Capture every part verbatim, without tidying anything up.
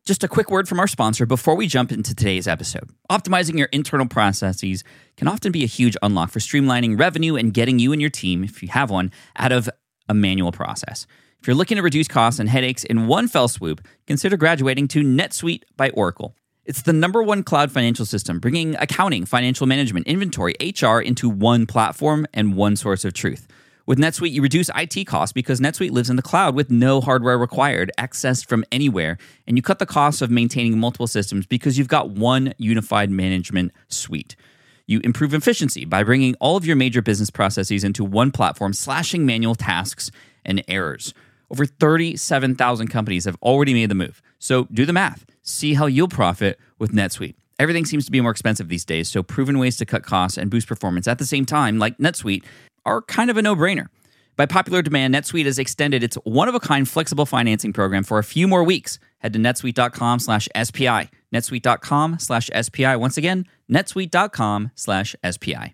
Just a quick word from our sponsor before we jump into today's episode. Optimizing your internal processes can often be a huge unlock for streamlining revenue and getting you and your team, if you have one, out of a manual process. If you're looking to reduce costs and headaches in one fell swoop, consider graduating to NetSuite by Oracle. It's the number one cloud financial system, bringing accounting, financial management, inventory, H R into one platform and one source of truth. With NetSuite, you reduce I T costs because NetSuite lives in the cloud with no hardware required, accessed from anywhere, and you cut the cost of maintaining multiple systems because you've got one unified management suite. You improve efficiency by bringing all of your major business processes into one platform, slashing manual tasks and errors. Over thirty-seven thousand companies have already made the move. So do the math. See how you'll profit with NetSuite. Everything seems to be more expensive these days, so proven ways to cut costs and boost performance at the same time, like NetSuite, are kind of a no-brainer. By popular demand, NetSuite has extended its one-of-a-kind flexible financing program for a few more weeks. Head to netsuite.com slash SPI. netsuite.com slash SPI. Once again, netsuite.com slash SPI.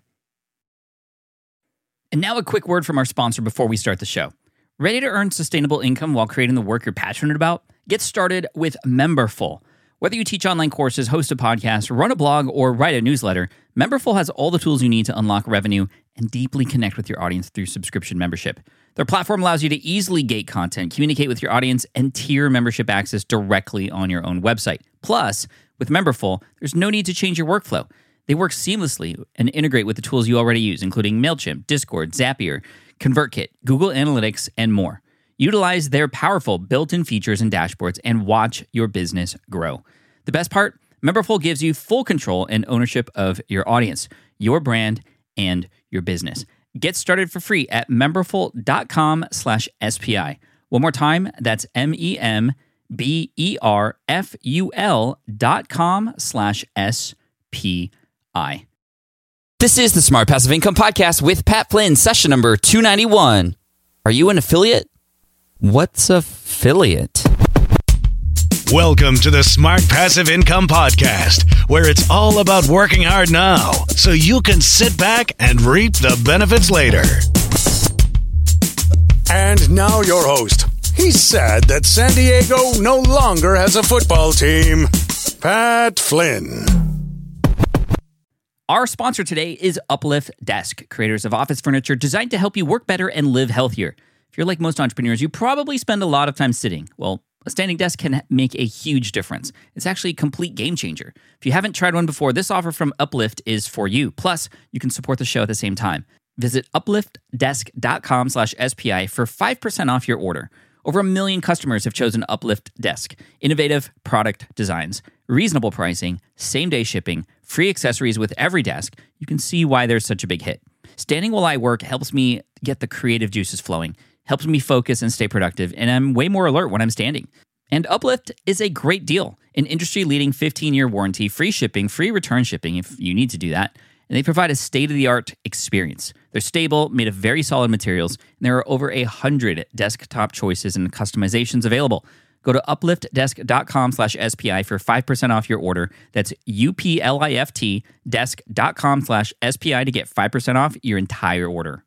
And now a quick word from our sponsor before we start the show. Ready to earn sustainable income while creating the work you're passionate about? Get started with Memberful. Whether you teach online courses, host a podcast, run a blog, or write a newsletter, Memberful has all the tools you need to unlock revenue and deeply connect with your audience through subscription membership. Their platform allows you to easily gate content, communicate with your audience, and tier membership access directly on your own website. Plus, with Memberful, there's no need to change your workflow. They work seamlessly and integrate with the tools you already use, including MailChimp, Discord, Zapier, ConvertKit, Google Analytics, and more. Utilize their powerful built-in features and dashboards and watch your business grow. The best part? Memberful gives you full control and ownership of your audience, your brand, and your business. Get started for free at memberful.com slash SPI. One more time, that's M-E-M-B-E-R-F-U-L dot com slash S-P-I. This is the Smart Passive Income Podcast with Pat Flynn, session number two ninety-one. Are you an affiliate? What's affiliate? Welcome to the Smart Passive Income Podcast, where it's all about working hard now so you can sit back and reap the benefits later. And now your host. He's sad that San Diego no longer has a football team. Pat Flynn. Our sponsor today is Uplift Desk, creators of office furniture designed to help you work better and live healthier. If you're like most entrepreneurs, you probably spend a lot of time sitting. Well, a standing desk can make a huge difference. It's actually a complete game changer. If you haven't tried one before, this offer from Uplift is for you. Plus, you can support the show at the same time. Visit upliftdesk.com slash SPI for five percent off your order. Over a million customers have chosen Uplift Desk. Innovative product designs, reasonable pricing, same-day shipping, free accessories with every desk. You can see why there's such a big hit. Standing while I work helps me get the creative juices flowing, helps me focus and stay productive, and I'm way more alert when I'm standing. And Uplift is a great deal. An industry-leading fifteen-year warranty, free shipping, free return shipping if you need to do that, and they provide a state-of-the-art experience. They're stable, made of very solid materials, and there are over a hundred desktop choices and customizations available. Go to upliftdesk.com slash SPI for five percent off your order. That's U-P-L-I-F-T desk.com slash SPI to get five percent off your entire order.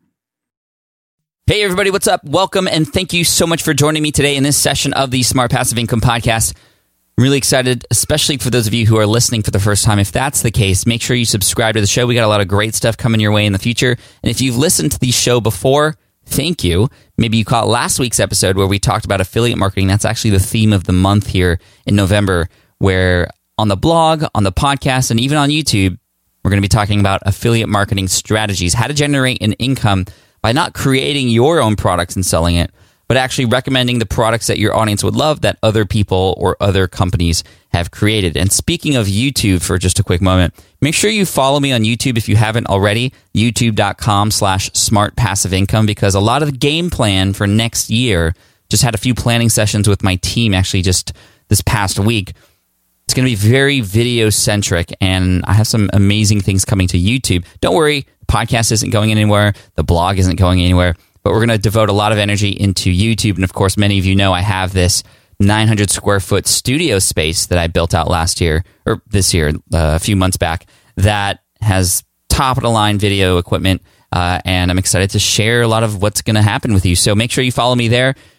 Hey everybody, what's up? Welcome and thank you so much for joining me today in this session of the Smart Passive Income Podcast. I'm really excited, especially for those of you who are listening for the first time. If that's the case, make sure you subscribe to the show. We got a lot of great stuff coming your way in the future. And if you've listened to the show before, thank you. Maybe you caught last week's episode where we talked about affiliate marketing. That's actually the theme of the month here in November, where on the blog, on the podcast, and even on YouTube, we're going to be talking about affiliate marketing strategies, how to generate an income by not creating your own products and selling it, but actually recommending the products that your audience would love that other people or other companies have created. And speaking of YouTube for just a quick moment, make sure you follow me on YouTube if you haven't already, youtube.com slash smart passive income, because a lot of the game plan for next year, just had a few planning sessions with my team actually just this past week. It's going to be very video-centric, and I have some amazing things coming to YouTube. Don't worry, the podcast isn't going anywhere, the blog isn't going anywhere, but we're going to devote a lot of energy into YouTube. And of course, many of you know I have this nine hundred square foot studio space that I built out last year, or this year, uh, a few months back, that has top-of-the-line video equipment, uh, and I'm excited to share a lot of what's going to happen with you. So make sure you follow me there.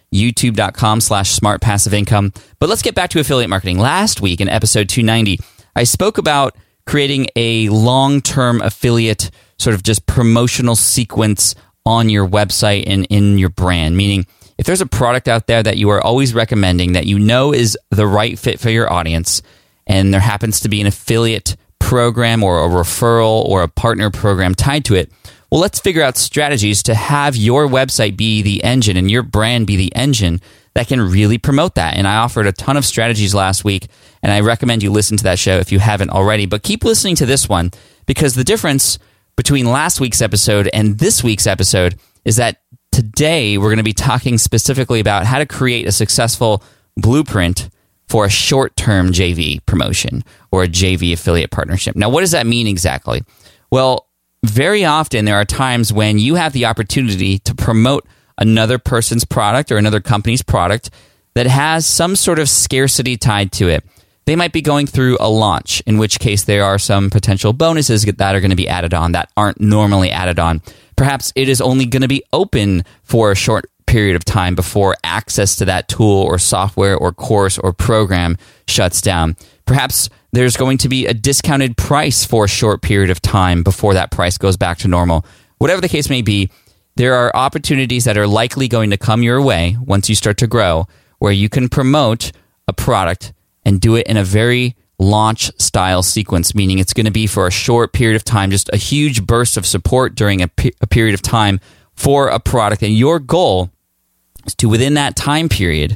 youtube.com slash smart passive income. But let's get back to affiliate marketing. Last week in episode two ninety, I spoke about creating a long-term affiliate sort of just promotional sequence on your website and in your brand, meaning if there's a product out there that you are always recommending that you know is the right fit for your audience, and there happens to be an affiliate program or a referral or a partner program tied to it, well, let's figure out strategies to have your website be the engine and your brand be the engine that can really promote that. And I offered a ton of strategies last week, and I recommend you listen to that show if you haven't already. But keep listening to this one, because the difference between last week's episode and this week's episode is that today we're going to be talking specifically about how to create a successful blueprint for a short-term J V promotion or a J V affiliate partnership. Now, what does that mean exactly? Well, very often there are times when you have the opportunity to promote another person's product or another company's product that has some sort of scarcity tied to it. They might be going through a launch, in which case there are some potential bonuses that are going to be added on that aren't normally added on. Perhaps it is only going to be open for a short period of time before access to that tool or software or course or program shuts down. Perhaps there's going to be a discounted price for a short period of time before that price goes back to normal. Whatever the case may be, there are opportunities that are likely going to come your way once you start to grow where you can promote a product and do it in a very launch style sequence, meaning it's going to be for a short period of time, just a huge burst of support during a, pe- a period of time for a product. And your goal is to, within that time period,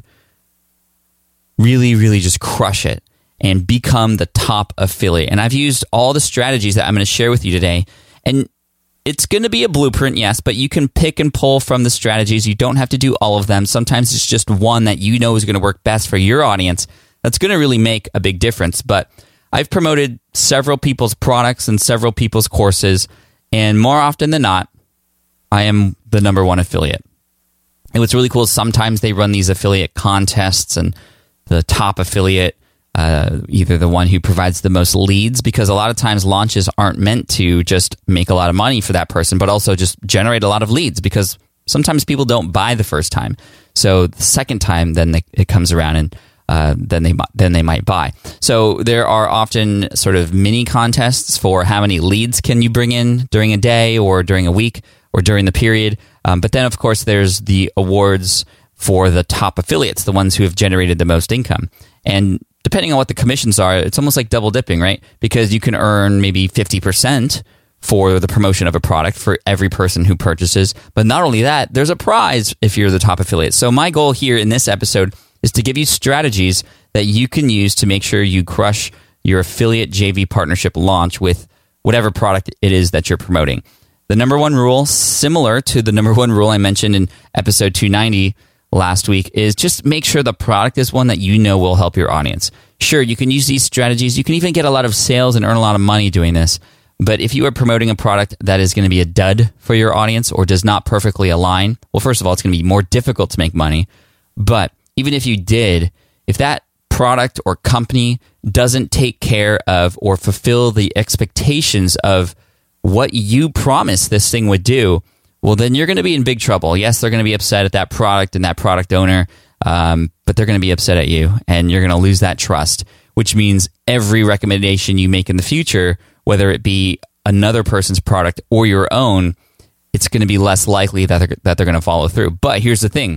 really, really just crush it and become the top affiliate. And I've used all the strategies that I'm going to share with you today. And it's going to be a blueprint, yes, but you can pick and pull from the strategies. You don't have to do all of them. Sometimes it's just one that you know is going to work best for your audience. That's going to really make a big difference. But I've promoted several people's products and several people's courses, and more often than not, I am the number one affiliate. And what's really cool is sometimes they run these affiliate contests, and the top affiliate, uh, either the one who provides the most leads, because a lot of times launches aren't meant to just make a lot of money for that person, but also just generate a lot of leads, because sometimes people don't buy the first time. So the second time, then they, it comes around and Uh, then they then they might buy. So there are often sort of mini contests for how many leads can you bring in during a day or during a week or during the period. Um, but then, of course, there's the awards for the top affiliates, the ones who have generated the most income. And depending on what the commissions are, it's almost like double dipping, right? Because you can earn maybe fifty percent for the promotion of a product for every person who purchases. But not only that, there's a prize if you're the top affiliate. So my goal here in this episode is to give you strategies that you can use to make sure you crush your affiliate J V partnership launch with whatever product it is that you're promoting. The number one rule, similar to the number one rule I mentioned in episode two ninety last week, is just make sure the product is one that you know will help your audience. Sure, you can use these strategies. You can even get a lot of sales and earn a lot of money doing this. But if you are promoting a product that is going to be a dud for your audience or does not perfectly align, well, first of all, it's going to be more difficult to make money. But even if you did, if that product or company doesn't take care of or fulfill the expectations of what you promised this thing would do, well, then you're going to be in big trouble. Yes, they're going to be upset at that product and that product owner, um, but they're going to be upset at you, and you're going to lose that trust, which means every recommendation you make in the future, whether it be another person's product or your own, it's going to be less likely that they're, that they're going to follow through. But here's the thing.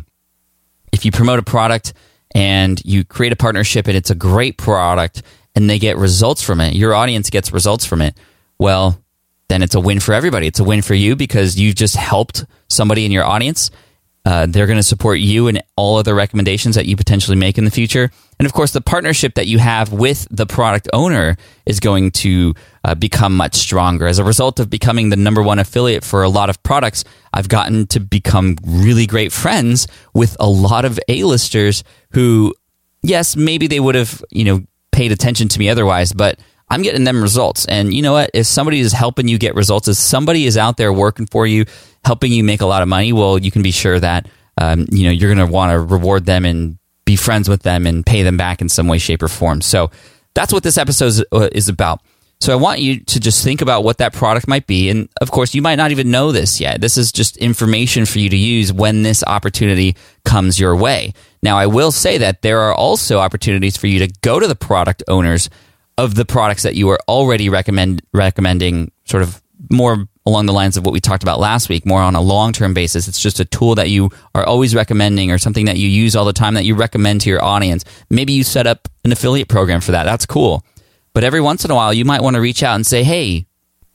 If you promote a product and you create a partnership and it's a great product and they get results from it, your audience gets results from it, well, then it's a win for everybody. It's a win for you because you've just helped somebody in your audience. Uh, they're going to support you and all other recommendations that you potentially make in the future. And of course, the partnership that you have with the product owner is going to uh, become much stronger. As a result of becoming the number one affiliate for a lot of products, I've gotten to become really great friends with a lot of A-listers who, yes, maybe they would have, you know, paid attention to me otherwise, but I'm getting them results. And you know what? If somebody is helping you get results, if somebody is out there working for you, helping you make a lot of money, well, you can be sure that um, you know you're going to want to reward them and be friends with them and pay them back in some way, shape, or form. So that's what this episode is, uh, is about. So I want you to just think about what that product might be. And of course, you might not even know this yet. This is just information for you to use when this opportunity comes your way. Now, I will say that there are also opportunities for you to go to the product owners of the products that you are already recommend recommending, sort of more along the lines of what we talked about last week, more on a long-term basis. It's just a tool that you are always recommending, or something that you use all the time that you recommend to your audience. Maybe you set up an affiliate program for that. That's cool. But every once in a while, you might want to reach out and say, hey,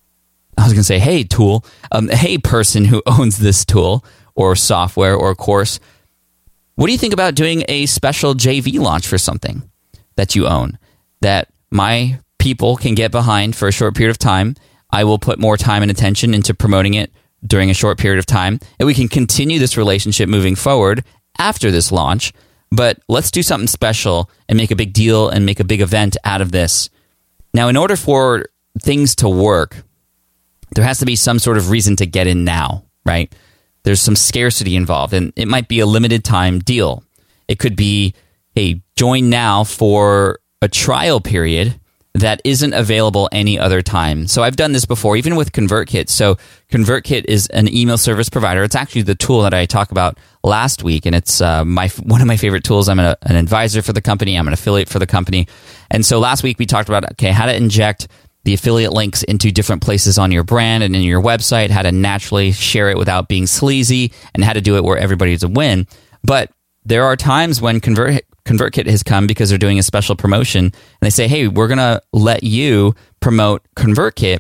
I was going to say, hey, tool, um, hey, person who owns this tool or software or course, what do you think about doing a special J V launch for something that you own that my people can get behind for a short period of time? I will put more time and attention into promoting it during a short period of time, and we can continue this relationship moving forward after this launch. But let's do something special and make a big deal and make a big event out of this. Now, in order for things to work, there has to be some sort of reason to get in now, right? There's some scarcity involved, and it might be a limited time deal. It could be, hey, join now for a trial period that isn't available any other time. So I've done this before, even with ConvertKit. So ConvertKit is an email service provider. It's actually the tool that I talked about last week, and it's uh, my one of my favorite tools. I'm a, an advisor for the company. I'm an affiliate for the company. And so last week we talked about, okay, how to inject the affiliate links into different places on your brand and in your website, how to naturally share it without being sleazy, and how to do it where everybody's a win. But there are times when Convert, ConvertKit has come because they're doing a special promotion, and they say, hey, we're going to let you promote ConvertKit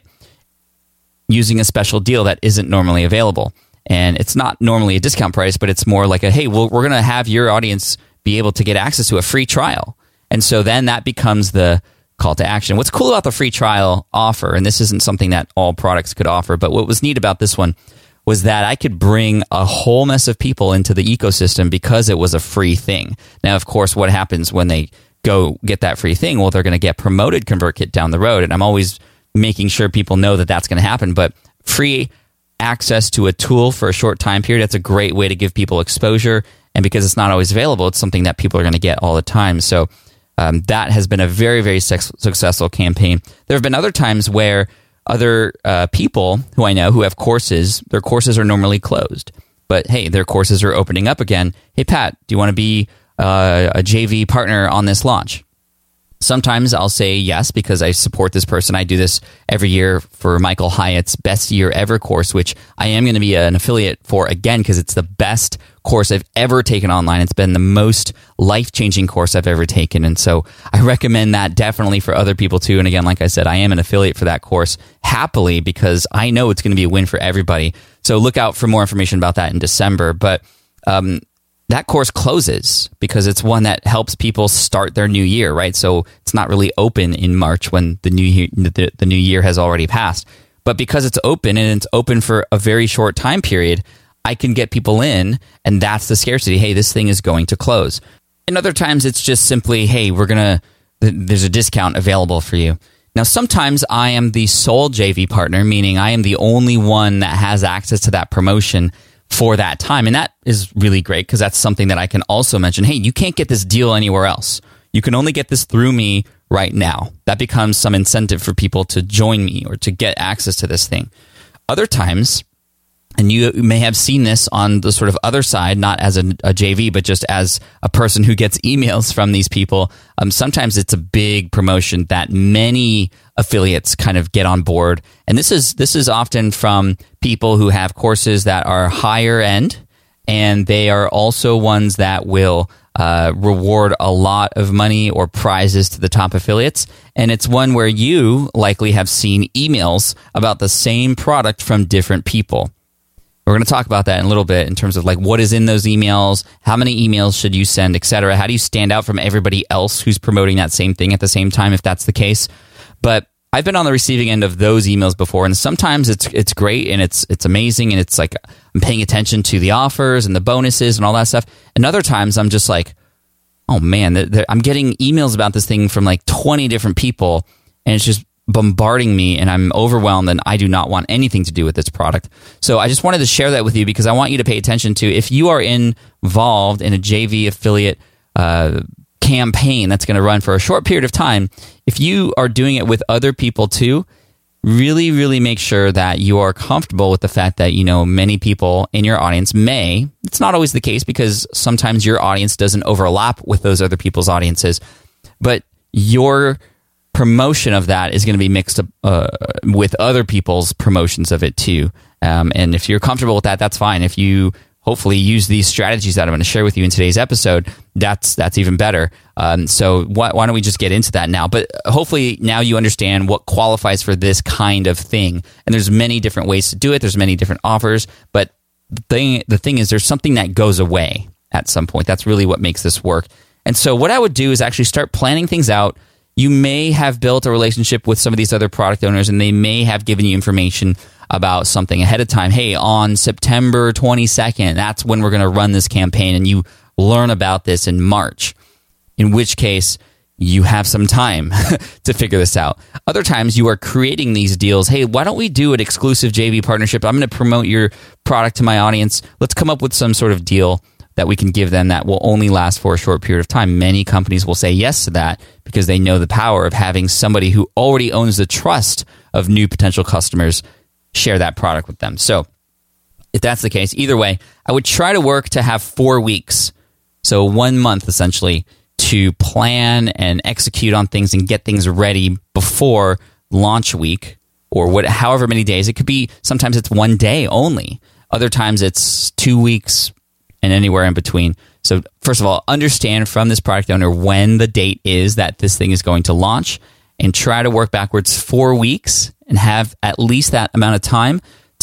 using a special deal that isn't normally available. And it's not normally a discount price, but it's more like a, hey, well, we're going to have your audience be able to get access to a free trial. And so then that becomes the call to action. What's cool about the free trial offer, and this isn't something that all products could offer, but what was neat about this one was that I could bring a whole mess of people into the ecosystem because it was a free thing. Now, of course, what happens when they go get that free thing? Well, they're going to get promoted ConvertKit down the road, and I'm always making sure people know that that's going to happen. But free access to a tool for a short time period, that's a great way to give people exposure, and because it's not always available, it's something that people are going to get all the time. So um, that has been a very, very sex- successful campaign. There have been other times where other uh, people who I know who have courses, their courses are normally closed. But hey, their courses are opening up again. Hey, Pat, do you want to be uh, a J V partner on this launch? Sometimes I'll say yes because I support this person. I do this every year for Michael Hyatt's Best Year Ever course, which I am going to be an affiliate for again because it's the best course I've ever taken online. It's been the most life-changing course I've ever taken. And so I recommend that definitely for other people too. And again, like I said, I am an affiliate for that course happily because I know it's going to be a win for everybody. So look out for more information about that in December. But um, that course closes because it's one that helps people start their new year, right? So it's not really open in March when the new year, the, the new year has already passed. But because it's open and it's open for a very short time period, I can get people in, and that's the scarcity. Hey, this thing is going to close. And other times it's just simply, hey, we're going to, there's a discount available for you. Now, sometimes I am the sole J V partner, meaning I am the only one that has access to that promotion for that time. And that is really great because that's something that I can also mention. Hey, you can't get this deal anywhere else. You can only get this through me right now. That becomes some incentive for people to join me or to get access to this thing. Other times, and you may have seen this on the sort of other side, not as a, a J V, but just as a person who gets emails from these people. Um, sometimes it's a big promotion that many affiliates kind of get on board. And this is this is often from people who have courses that are higher end, and they are also ones that will uh, reward a lot of money or prizes to the top affiliates. And it's one where you likely have seen emails about the same product from different people. We're going to talk about that in a little bit in terms of like what is in those emails, how many emails should you send, et cetera. How do you stand out from everybody else who's promoting that same thing at the same time, if that's the case? But I've been on the receiving end of those emails before, and sometimes it's it's great and it's it's amazing, and it's like I'm paying attention to the offers and the bonuses and all that stuff. And other times I'm just like, oh man, they're, they're, I'm getting emails about this thing from like twenty different people, and it's just bombarding me, and I'm overwhelmed, and I do not want anything to do with this product. So I just wanted to share that with you because I want you to pay attention to, if you are involved in a J V affiliate uh, campaign that's going to run for a short period of time, if you are doing it with other people too, really, really make sure that you are comfortable with the fact that, you know, many people in your audience may, it's not always the case because sometimes your audience doesn't overlap with those other people's audiences, but your promotion of that is going to be mixed up uh, with other people's promotions of it too. Um, and if you're comfortable with that, that's fine. If you hopefully use these strategies that I'm going to share with you in today's episode, that's that's even better. Um, so why, why don't we just get into that now? But hopefully now you understand what qualifies for this kind of thing. And there's many different ways to do it. There's many different offers. But the thing, the thing is, there's something that goes away at some point. That's really what makes this work. And so what I would do is actually start planning things out. You may have built a relationship with some of these other product owners, and they may have given you information about something ahead of time. Hey, on September twenty-second, that's when we're going to run this campaign, and you learn about this in March, in which case you have some time to figure this out. Other times you are creating these deals. Hey, why don't we do an exclusive J V partnership? I'm going to promote your product to my audience. Let's come up with some sort of deal that we can give them that will only last for a short period of time. Many companies will say yes to that because they know the power of having somebody who already owns the trust of new potential customers share that product with them. So if that's the case, either way, I would try to work to have four weeks, so one month essentially, to plan and execute on things and get things ready before launch week, or what, however many days. It could be, sometimes it's one day only. Other times it's two weeks and anywhere in between. So first of all, understand from this product owner when the date is that this thing is going to launch, and try to work backwards four weeks and have at least that amount of time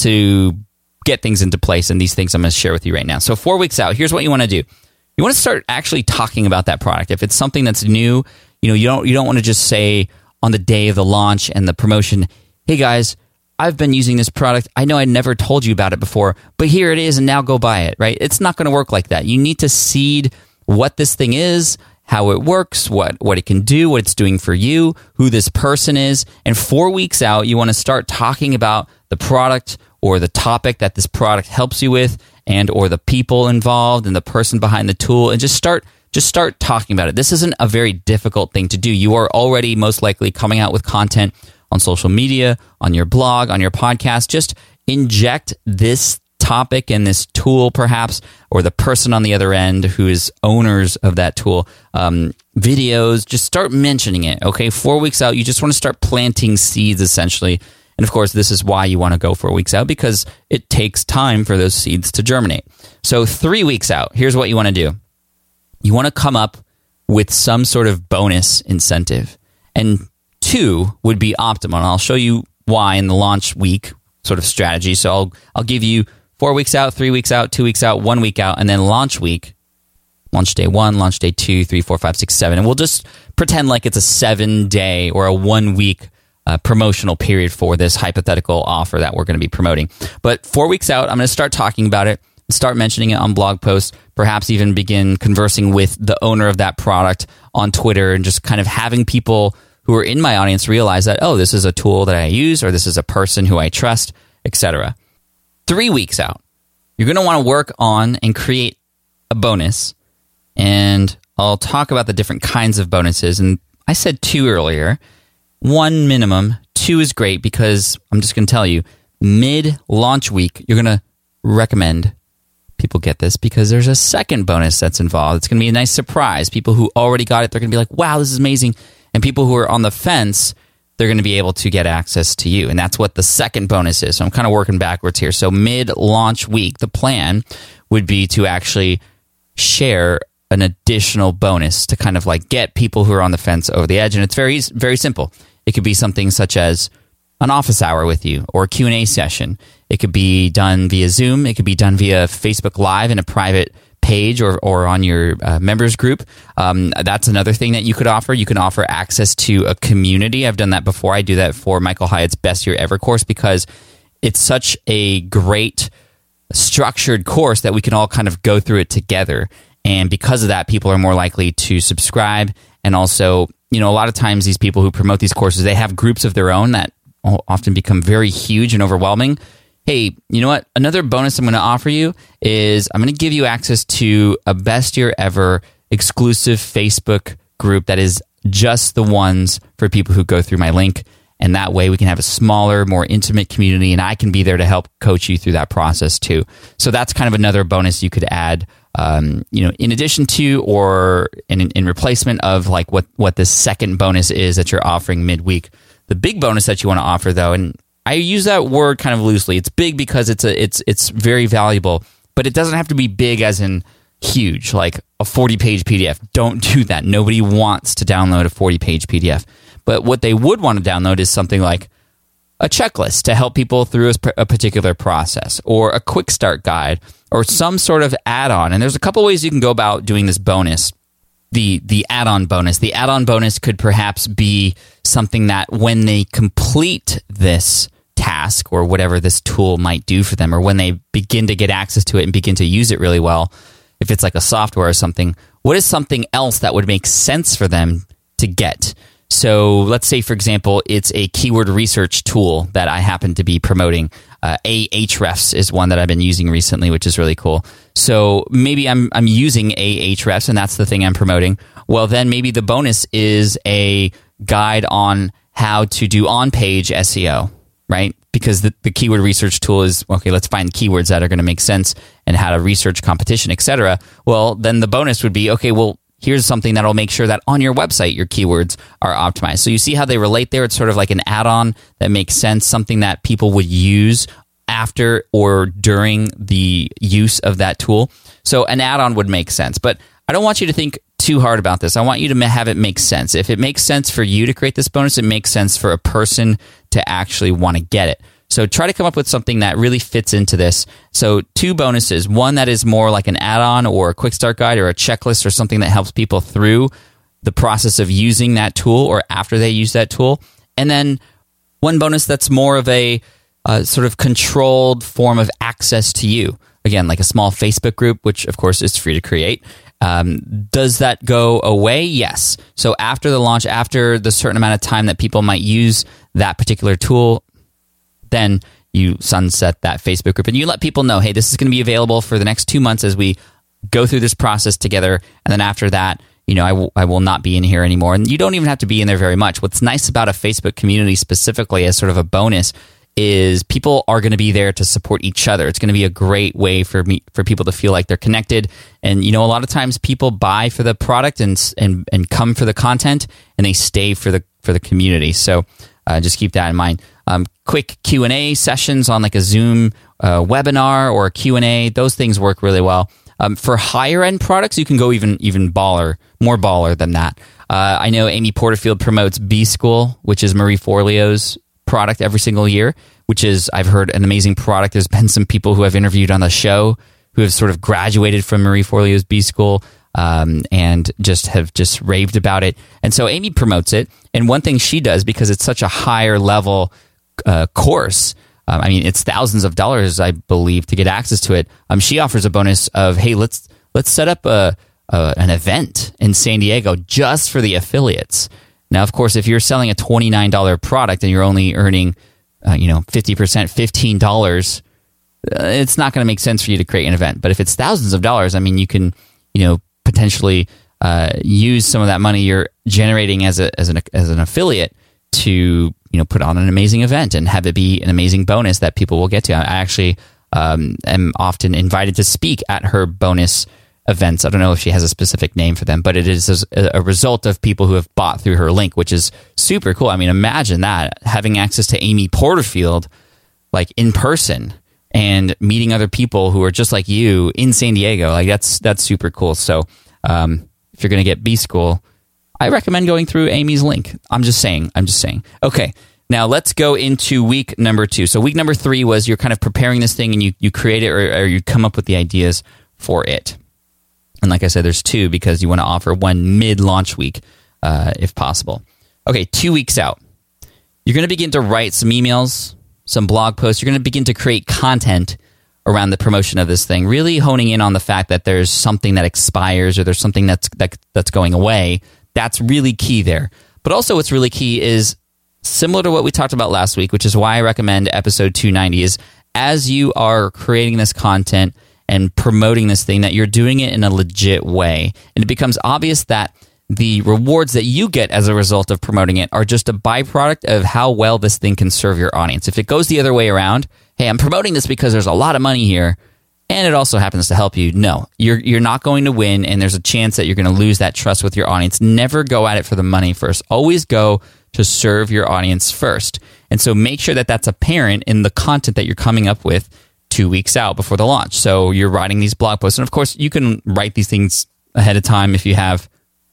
to get things into place. And these things I'm going to share with you right now. So four weeks out, here's what you want to do. You want to start actually talking about that product. If it's something that's new, you know, you don't you don't want to just say on the day of the launch and the promotion, hey guys, I've been using this product. I know I never told you about it before, but here it is, and now go buy it, right? It's not going to work like that. You need to seed what this thing is, how it works, what, what it can do, what it's doing for you, who this person is. And four weeks out, you want to start talking about the product or the topic that this product helps you with, and or the people involved and the person behind the tool, and just start just start talking about it. This isn't a very difficult thing to do. You are already most likely coming out with content on social media, on your blog, on your podcast. Just inject this topic and this tool perhaps, or the person on the other end who is owners of that tool, um, videos, just start mentioning it, okay? Four weeks out, you just want to start planting seeds essentially. And of course, this is why you want to go four weeks out, because it takes time for those seeds to germinate. So three weeks out, here's what you want to do. You want to come up with some sort of bonus incentive. And two would be optimal. And I'll show you why in the launch week sort of strategy. So I'll I'll give you four weeks out, three weeks out, two weeks out, one week out, and then launch week, launch day one, launch day two, three, four, five, six, seven. And we'll just pretend like it's a seven day or a one week uh, promotional period for this hypothetical offer that we're going to be promoting. But four weeks out, I'm going to start talking about it, start mentioning it on blog posts, perhaps even begin conversing with the owner of that product on Twitter, and just kind of having people who are in my audience realize that, oh, this is a tool that I use, or this is a person who I trust, et cetera. Three weeks out, you're going to want to work on and create a bonus. And I'll talk about the different kinds of bonuses. And I said two earlier. One minimum. Two is great because I'm just going to tell you, mid-launch week, you're going to recommend people get this because there's a second bonus that's involved. It's going to be a nice surprise. People who already got it, they're going to be like, wow, this is amazing. And people who are on the fence, they're going to be able to get access to you. And that's what the second bonus is. So I'm kind of working backwards here. So mid-launch week, the plan would be to actually share an additional bonus to kind of like get people who are on the fence over the edge. And it's very, very simple. It could be something such as an office hour with you, or a Q and A session. It could be done via Zoom. It could be done via Facebook Live in a private page, or or on your uh, members group. Um, that's another thing that you could offer. You can offer access to a community. I've done that before. I do that for Michael Hyatt's Best Year Ever course because it's such a great structured course that we can all kind of go through it together. And because of that, people are more likely to subscribe. And also, you know, a lot of times these people who promote these courses, they have groups of their own that often become very huge and overwhelming. Hey, you know what? Another bonus I'm going to offer you is I'm going to give you access to a Best Year Ever exclusive Facebook group that is just the ones for people who go through my link. And that way we can have a smaller, more intimate community, and I can be there to help coach you through that process too. So that's kind of another bonus you could add, um, you know, in addition to or in, in replacement of like what, what the second bonus is that you're offering midweek. The big bonus that you want to offer though, and I use that word kind of loosely. It's big because it's a, it's it's very valuable, but it doesn't have to be big as in huge, like a forty-page P D F. Don't do that. Nobody wants to download a forty-page P D F. But what they would want to download is something like a checklist to help people through a particular process, or a quick start guide, or some sort of add-on. And there's a couple ways you can go about doing this bonus. The the add-on bonus. The add-on bonus could perhaps be something that when they complete this task or whatever this tool might do for them, or when they begin to get access to it and begin to use it really well, if it's like a software or something, what is something else that would make sense for them to get? So let's say, for example, it's a keyword research tool that I happen to be promoting. Uh, Ahrefs is one that I've been using recently, which is really cool. So maybe I'm I'm using Ahrefs, and that's the thing I'm promoting. Well, then maybe the bonus is a guide on how to do on-page S E O, right? Because the, the keyword research tool is, okay, let's find keywords that are going to make sense and how to research competition, et cetera. Well, then the bonus would be, okay, well, here's something that'll make sure that on your website, your keywords are optimized. So you see how they relate there? It's sort of like an add-on that makes sense, something that people would use after or during the use of that tool. So an add-on would make sense. But I don't want you to think too hard about this. I want you to have it make sense. If it makes sense for you to create this bonus, it makes sense for a person to actually want to get it. So try to come up with something that really fits into this. So two bonuses, one that is more like an add-on or a quick start guide or a checklist or something that helps people through the process of using that tool or after they use that tool. And then one bonus that's more of a uh, sort of controlled form of access to you. Again, like a small Facebook group, which of course is free to create. Um, does that go away? Yes. So after the launch, after the certain amount of time that people might use that particular tool, then you sunset that Facebook group and you let people know, hey, this is going to be available for the next two months as we go through this process together. And then after that, you know, I, w- I will not be in here anymore. And you don't even have to be in there very much. What's nice about a Facebook community specifically as sort of a bonus is people are going to be there to support each other. It's going to be a great way for me, for people to feel like they're connected. And, you know, a lot of times people buy for the product and, and, and come for the content and they stay for the, for the community. So uh, just keep that in mind. Um, quick Q and A sessions on like a Zoom uh, webinar or a Q and A, those things work really well. Um, for higher end products, you can go even even baller, more baller than that. Uh, I know Amy Porterfield promotes B School, which is Marie Forleo's product every single year, which is, I've heard, an amazing product. There's been some people who I've interviewed on the show who have sort of graduated from Marie Forleo's B School um, and just have just raved about it. And so Amy promotes it. And one thing she does, because it's such a higher level Uh, course, um, I mean, it's thousands of dollars, I believe, to get access to it. Um, she offers a bonus of, hey, let's let's set up a, a an event in San Diego just for the affiliates. Now, of course, if you're selling a twenty-nine dollars product and you're only earning, uh, you know, fifty percent, fifteen dollars, uh, it's not going to make sense for you to create an event. But if it's thousands of dollars, I mean, you can, you know, potentially uh, use some of that money you're generating as a as an as an affiliate to, you know, put on an amazing event and have it be an amazing bonus that people will get to. I actually um, am often invited to speak at her bonus events. I don't know if she has a specific name for them, but it is a, a result of people who have bought through her link, which is super cool. I mean, imagine that, having access to Amy Porterfield, like in person, and meeting other people who are just like you in San Diego. Like that's that's super cool. So um, if you're going to get B School, I recommend going through Amy's link. I'm just saying. I'm just saying. Okay, now let's go into week number two. So week number three was you're kind of preparing this thing and you, you create it or, or you come up with the ideas for it. And like I said, there's two because you want to offer one mid-launch week uh, if possible. Okay, two weeks out. You're going to begin to write some emails, some blog posts. You're going to begin to create content around the promotion of this thing, really honing in on the fact that there's something that expires or there's something that's that, that's going away. That's really key there. But also what's really key is similar to what we talked about last week, which is why I recommend episode two ninety, is as you are creating this content and promoting this thing, that you're doing it in a legit way. And it becomes obvious that the rewards that you get as a result of promoting it are just a byproduct of how well this thing can serve your audience. If it goes the other way around, hey, I'm promoting this because there's a lot of money here, and it also happens to help you. No, you're you're not going to win, and there's a chance that you're going to lose that trust with your audience. Never go at it for the money first. Always go to serve your audience first. And so make sure that that's apparent in the content that you're coming up with two weeks out before the launch. So you're writing these blog posts, and of course, you can write these things ahead of time if you have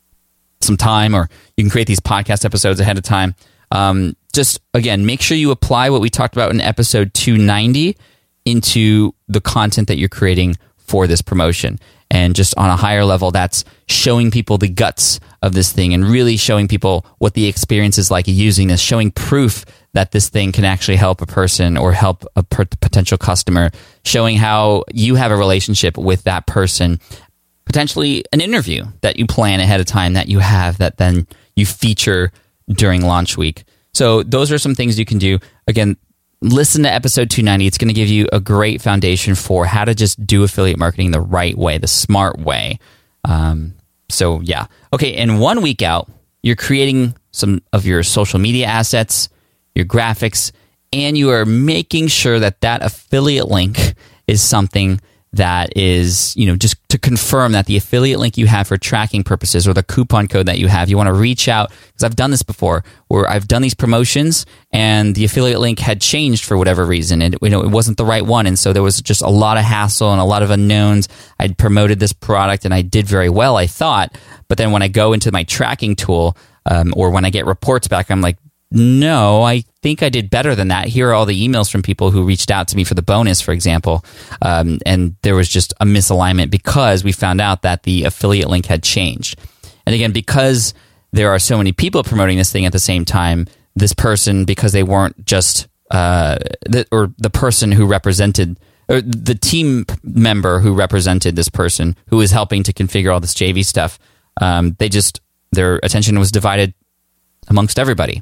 some time, or you can create these podcast episodes ahead of time. Um, just, again, make sure you apply what we talked about in episode two ninety into the content that you're creating for this promotion. And just on a higher level, that's showing people the guts of this thing and really showing people what the experience is like using this, showing proof that this thing can actually help a person or help a potential customer, showing how you have a relationship with that person, potentially an interview that you plan ahead of time that you have that then you feature during launch week. So those are some things you can do. Again, listen to episode two ninety. It's going to give you a great foundation for how to just do affiliate marketing the right way, the smart way. Um, so yeah. Okay, and one week out, you're creating some of your social media assets, your graphics, and you are making sure that that affiliate link is something that is, you know, just to confirm that the affiliate link you have for tracking purposes or the coupon code that you have, you want to reach out, because I've done this before where I've done these promotions and the affiliate link had changed for whatever reason, and you know, it wasn't the right one, and so there was just a lot of hassle and a lot of unknowns. I'd promoted this product and I did very well, I thought, but then when I go into my tracking tool um, or when I get reports back, I'm like, no, I think I did better than that. Here are all the emails from people who reached out to me for the bonus, for example. Um, and there was just a misalignment because we found out that the affiliate link had changed. And again, because there are so many people promoting this thing at the same time, this person, because they weren't just, uh, the, or the person who represented, or the team member who represented this person who was helping to configure all this J V stuff, um, they just, their attention was divided amongst everybody.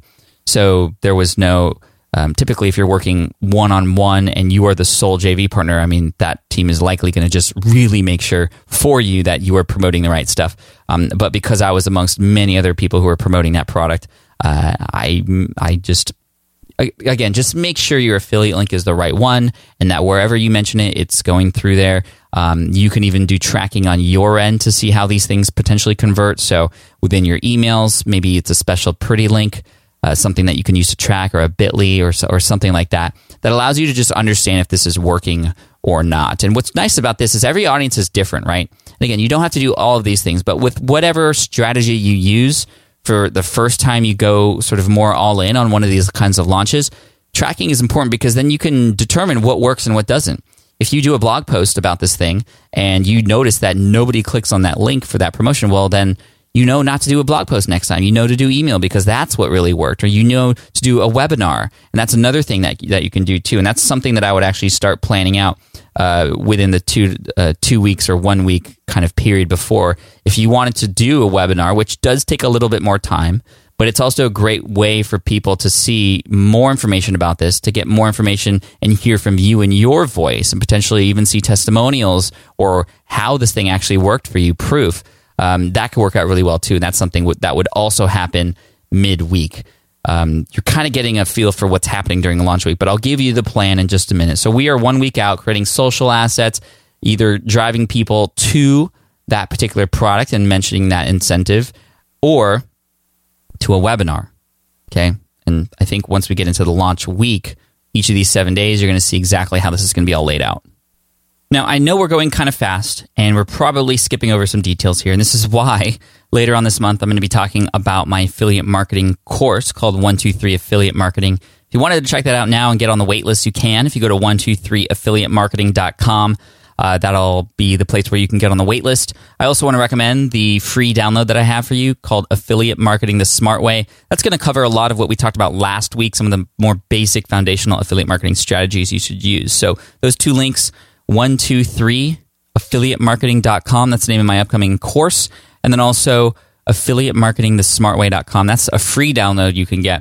So there was no, um, typically if you're working one-on-one and you are the sole J V partner, I mean, that team is likely going to just really make sure for you that you are promoting the right stuff. Um, but because I was amongst many other people who were promoting that product, uh, I, I just, again, just make sure your affiliate link is the right one and that wherever you mention it, it's going through there. Um, you can even do tracking on your end to see how these things potentially convert. So within your emails, maybe it's a special pretty link, Uh, something that you can use to track, or a bit dot l y or or something like that, that allows you to just understand if this is working or not. And what's nice about this is every audience is different, right? And again, you don't have to do all of these things, but with whatever strategy you use for the first time you go sort of more all in on one of these kinds of launches, tracking is important because then you can determine what works and what doesn't. If you do a blog post about this thing and you notice that nobody clicks on that link for that promotion, well, then you know not to do a blog post next time. You know to do email because that's what really worked. Or you know to do a webinar. And that's another thing that that you can do too. And that's something that I would actually start planning out uh, within the two uh, two weeks or one week kind of period before. If you wanted to do a webinar, which does take a little bit more time, but it's also a great way for people to see more information about this, to get more information and hear from you in your voice, and potentially even see testimonials or how this thing actually worked for you, proof. Um, that could work out really well too, and that's something w- that would also happen midweek. Um, you're kind of getting a feel for what's happening during the launch week, but I'll give you the plan in just a minute. So we are one week out creating social assets, either driving people to that particular product and mentioning that incentive, or to a webinar. Okay, and I think once we get into the launch week, each of these seven days, you're going to see exactly how this is going to be all laid out. Now, I know we're going kind of fast, and we're probably skipping over some details here, and this is why later on this month, I'm going to be talking about my affiliate marketing course called one two three Affiliate Marketing. If you wanted to check that out now and get on the wait list, you can. If you go to one two three affiliate marketing dot com, uh, that'll be the place where you can get on the wait list. I also want to recommend the free download that I have for you called Affiliate Marketing the Smart Way. That's going to cover a lot of what we talked about last week, some of the more basic foundational affiliate marketing strategies you should use. So those two links, one two three affiliate marketing dot com. That's the name of my upcoming course. And then also affiliate marketing the smart way dot com. That's a free download you can get.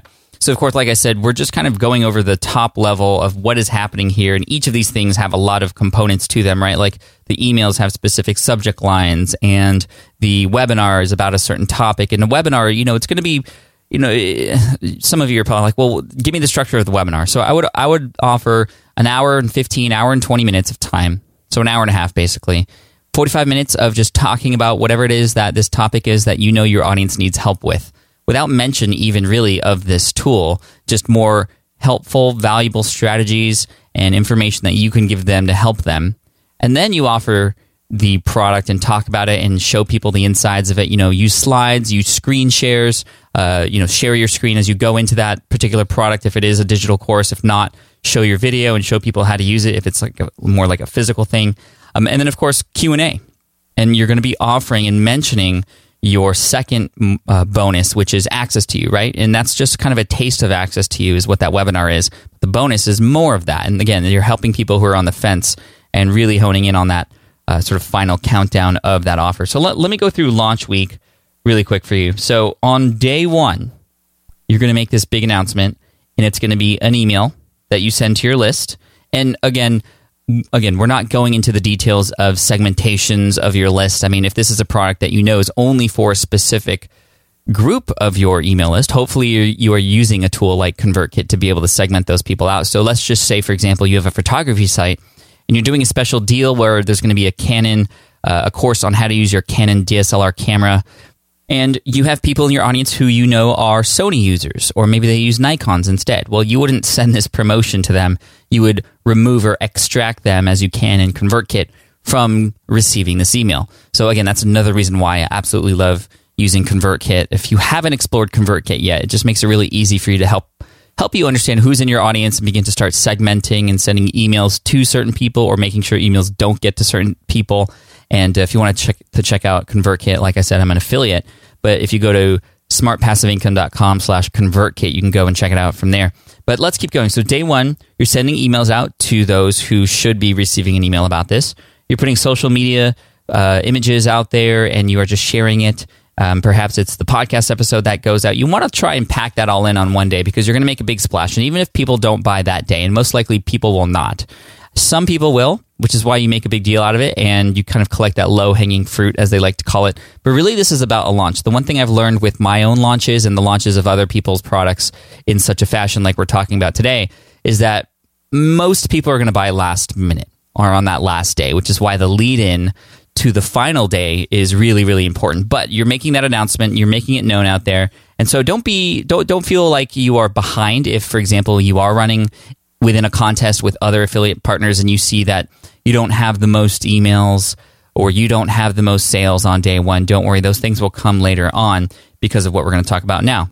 So, of course, like I said, we're just kind of going over the top level of what is happening here. And each of these things have a lot of components to them, right? Like the emails have specific subject lines, and the webinar is about a certain topic. And the webinar, you know, it's going to be, you know, some of you are probably like, well, give me the structure of the webinar. So I would I would offer an hour and fifteen, hour and twenty minutes of time. So an hour and a half, basically. forty-five minutes of just talking about whatever it is that this topic is that you know your audience needs help with, without mention even really of this tool, just more helpful, valuable strategies and information that you can give them to help them. And then you offer the product and talk about it and show people the insides of it. You know, use slides, use screen shares, uh, you know, share your screen as you go into that particular product if it is a digital course. If not, show your video and show people how to use it if it's like a, more like a physical thing. Um, and then, of course, Q and A. And you're going to be offering and mentioning your second uh, bonus, which is access to you, right? And that's just kind of a taste of access to you is what that webinar is. The bonus is more of that. And again, you're helping people who are on the fence and really honing in on that uh, sort of final countdown of that offer. So let, let me go through launch week really quick for you. So on day one, you're going to make this big announcement, and it's going to be an email that you send to your list. And again, Again, we're not going into the details of segmentations of your list. I mean, if this is a product that you know is only for a specific group of your email list, hopefully you, you are using a tool like ConvertKit to be able to segment those people out. So let's just say, for example, you have a photography site and you're doing a special deal where there's going to be a Canon, uh, a course on how to use your Canon D S L R camera. And you have people in your audience who you know are Sony users, or maybe they use Nikons instead. Well, you wouldn't send this promotion to them. You would remove or extract them as you can in ConvertKit from receiving this email. So again, that's another reason why I absolutely love using ConvertKit. If you haven't explored ConvertKit yet, it just makes it really easy for you to help help you understand who's in your audience and begin to start segmenting and sending emails to certain people, or making sure emails don't get to certain people. And if you want to check to check out ConvertKit, like I said, I'm an affiliate. But if you go to smartpassiveincome.com slash ConvertKit, you can go and check it out from there. But let's keep going. So day one, you're sending emails out to those who should be receiving an email about this. You're putting social media uh, images out there, and you are just sharing it. Um, perhaps it's the podcast episode that goes out. You want to try and pack that all in on one day, because you're going to make a big splash. And even if people don't buy that day, and most likely people will not, some people will, which is why you make a big deal out of it, and you kind of collect that low-hanging fruit, as they like to call it. But really, this is about a launch. The one thing I've learned with my own launches and the launches of other people's products in such a fashion like we're talking about today is that most people are going to buy last minute or on that last day, which is why the lead-in to the final day is really, really important. But you're making that announcement, you're making it known out there, and so don't be don't don't feel like you are behind if, for example, you are running within a contest with other affiliate partners and you see that you don't have the most emails or you don't have the most sales on day one. Don't worry, those things will come later on because of what we're going to talk about now.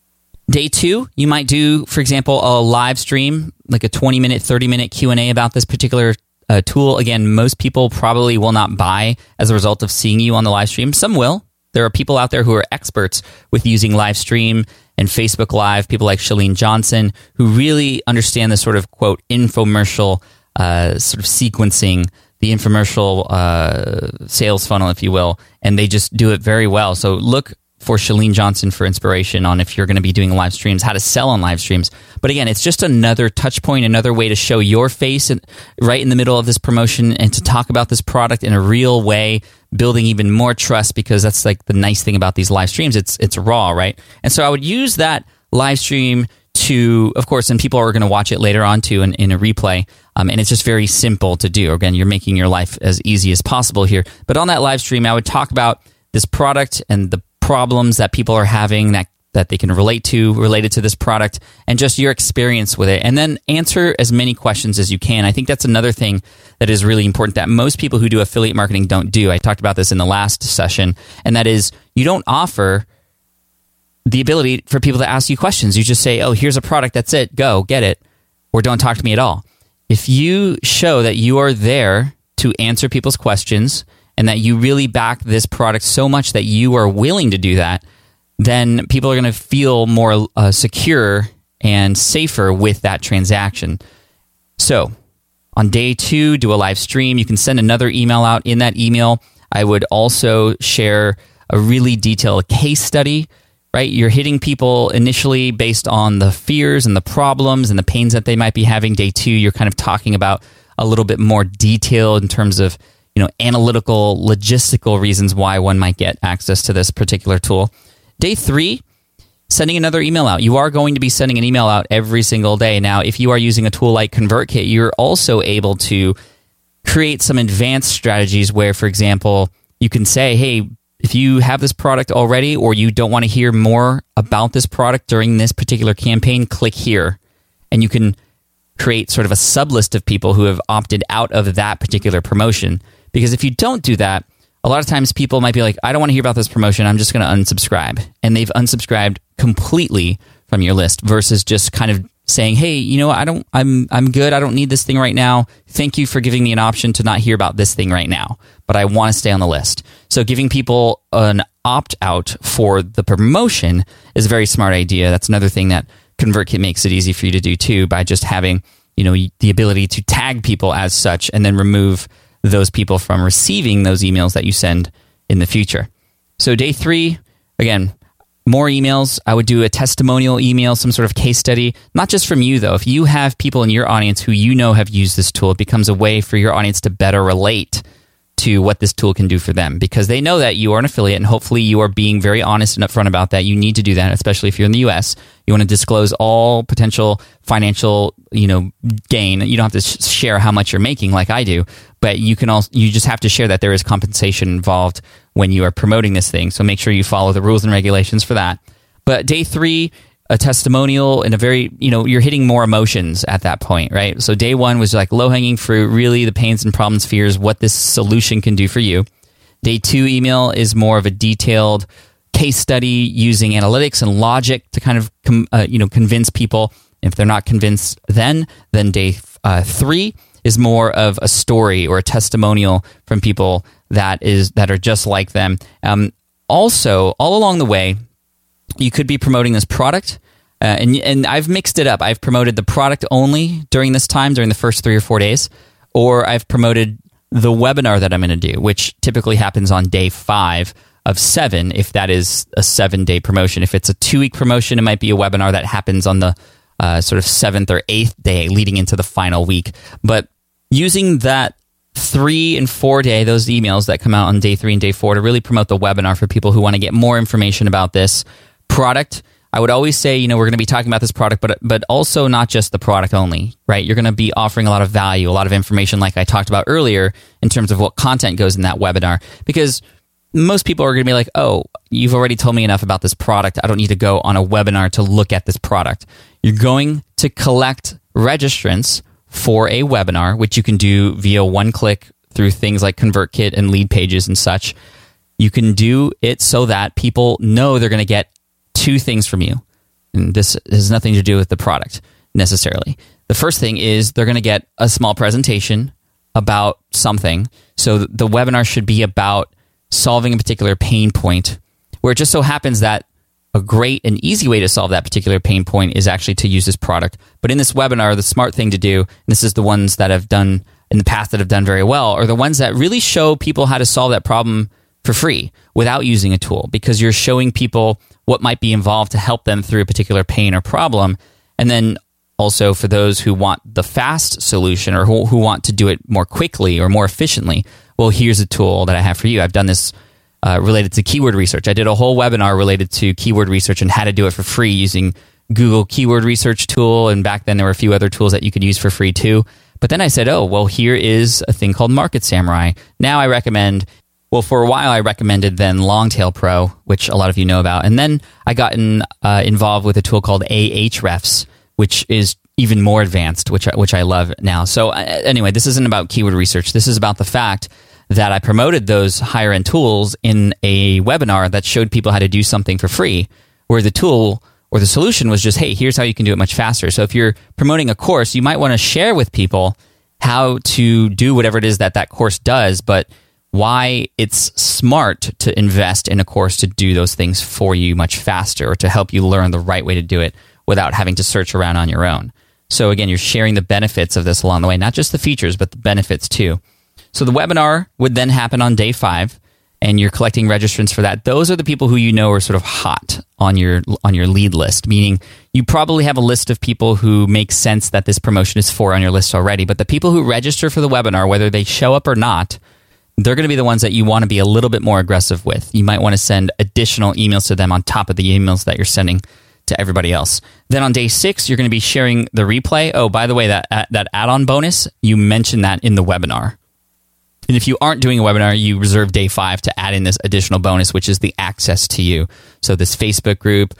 Day two, you might do, for example, a live stream, like a twenty minute, thirty minute Q and A about this particular uh, tool. Again, most people probably will not buy as a result of seeing you on the live stream. Some will. There are people out there who are experts with using live stream and Facebook Live, people like Chalene Johnson, who really understand the sort of, quote, infomercial uh, sort of sequencing, the infomercial uh, sales funnel, if you will, and they just do it very well. So look for Chalene Johnson for inspiration on if you're going to be doing live streams, how to sell on live streams. But again, it's just another touch point, another way to show your face in, right in the middle of this promotion and to talk about this product in a real way, building even more trust, because that's like the nice thing about these live streams. It's it's raw, right? And so I would use that live stream to, of course, and people are going to watch it later on too in, in a replay. Um, and it's just very simple to do. Again, you're making your life as easy as possible here. But on that live stream, I would talk about this product and the problems that people are having that that they can relate to related to this product, and just your experience with it, and then answer as many questions as you can. I think that's another thing that is really important that most people who do affiliate marketing don't do. I talked about this in the last session, and that is you don't offer the ability for people to ask you questions. You just say, oh, here's a product, that's it, go, get it, or don't talk to me at all. If you show that you are there to answer people's questions and that you really back this product so much that you are willing to do that, then people are going to feel more uh, secure and safer with that transaction. So on day two, do a live stream. You can send another email out. In that email, I would also share a really detailed case study right? You're hitting people initially based on the fears and the problems and the pains that they might be having. Day two, you're kind of talking about a little bit more detail in terms of, you know, analytical, logistical reasons why one might get access to this particular tool. Day three, sending another email out. You are going to be sending an email out every single day. Now, if you are using a tool like ConvertKit, you're also able to create some advanced strategies where, for example, you can say, hey, if you have this product already or you don't want to hear more about this product during this particular campaign, click here. And you can create sort of a sublist of people who have opted out of that particular promotion. Because if you don't do that, a lot of times people might be like, I don't want to hear about this promotion. I'm just going to unsubscribe. And they've unsubscribed completely from your list versus just kind of saying, hey, you know, I don't, I'm, I'm good. I don't need this thing right now. Thank you for giving me an option to not hear about this thing right now, but I want to stay on the list. So giving people an opt out for the promotion is a very smart idea. That's another thing that ConvertKit makes it easy for you to do too, by just having, you know, the ability to tag people as such and then remove those people from receiving those emails that you send in the future. So day three, again, more emails. I would do a testimonial email, some sort of case study, not just from you though. If you have people in your audience who you know have used this tool, it becomes a way for your audience to better relate to what this tool can do for them because they know that you are an affiliate and hopefully you are being very honest and upfront about that. You need to do that, especially if you're in the U S. You want to disclose all potential financial, you know, gain. You don't have to sh- share how much you're making like I do, but you can also, you just have to share that there is compensation involved when you are promoting this thing. So make sure you follow the rules and regulations for that. But day three, a testimonial and a very, you know, you're hitting more emotions at that point, right? So day one was like low-hanging fruit, really the pains and problems, fears, what this solution can do for you. Day two email is more of a detailed case study using analytics and logic to kind of, com- uh, you know, convince people. If they're not convinced then, then day uh, three is more of a story or a testimonial from people that is that are just like them. Um, also, all along the way, you could be promoting this product, uh, and and I've mixed it up. I've promoted the product only during this time, during the first three or four days, or I've promoted the webinar that I'm going to do, which typically happens on day five of seven, if that is a seven-day promotion. If it's a two-week promotion, it might be a webinar that happens on the uh, sort of seventh or eighth day leading into the final week. But using that three and four day, those emails that come out on day three and day four to really promote the webinar for people who want to get more information about this product. I would always say, you know, we're going to be talking about this product, but but also not just the product only, right? You're going to be offering a lot of value, a lot of information like I talked about earlier in terms of what content goes in that webinar, because most people are going to be like, oh, you've already told me enough about this product. I don't need to go on a webinar to look at this product. You're going to collect registrants for a webinar, which you can do via one click through things like ConvertKit and lead pages and such. You can do it so that people know they're going to get two things from you. And this has nothing to do with the product necessarily. The first thing is they're going to get a small presentation about something. So the webinar should be about solving a particular pain point, where it just so happens that a great and easy way to solve that particular pain point is actually to use this product. But in this webinar, the smart thing to do, and this is the ones that have done in the past that have done very well, are the ones that really show people how to solve that problem for free without using a tool, because you're showing people what might be involved to help them through a particular pain or problem. And then also for those who want the fast solution or who, who want to do it more quickly or more efficiently, well, here's a tool that I have for you. I've done this uh, related to keyword research. I did a whole webinar related to keyword research and how to do it for free using Google Keyword Research Tool. And back then there were a few other tools that you could use for free too. But then I said, oh, well, here is a thing called Market Samurai. Now I recommend, well, for a while I recommended then Longtail Pro, which a lot of you know about. And then I got in, uh, involved with a tool called Ahrefs, which is even more advanced, which I, which I love now. So uh, anyway, this isn't about keyword research. This is about the fact that I promoted those higher end tools in a webinar that showed people how to do something for free, where the tool or the solution was just, hey, here's how you can do it much faster. So if you're promoting a course, you might want to share with people how to do whatever it is that that course does, but why it's smart to invest in a course to do those things for you much faster, or to help you learn the right way to do it without having to search around on your own. So again, you're sharing the benefits of this along the way, not just the features, but the benefits too. So the webinar would then happen on day five. and you're collecting registrants for that, those are the people who you know are sort of hot on your on your lead list, meaning you probably have a list of people who make sense that this promotion is for on your list already. But the people who register for the webinar, whether they show up or not, they're going to be the ones that you want to be a little bit more aggressive with. You might want to send additional emails to them on top of the emails that you're sending to everybody else. Then on day six, you're going to be sharing the replay. Oh, by the way, that that add-on bonus, you mentioned that in the webinar. And if you aren't doing a webinar, you reserve day five to add in this additional bonus, which is the access to you. So this Facebook group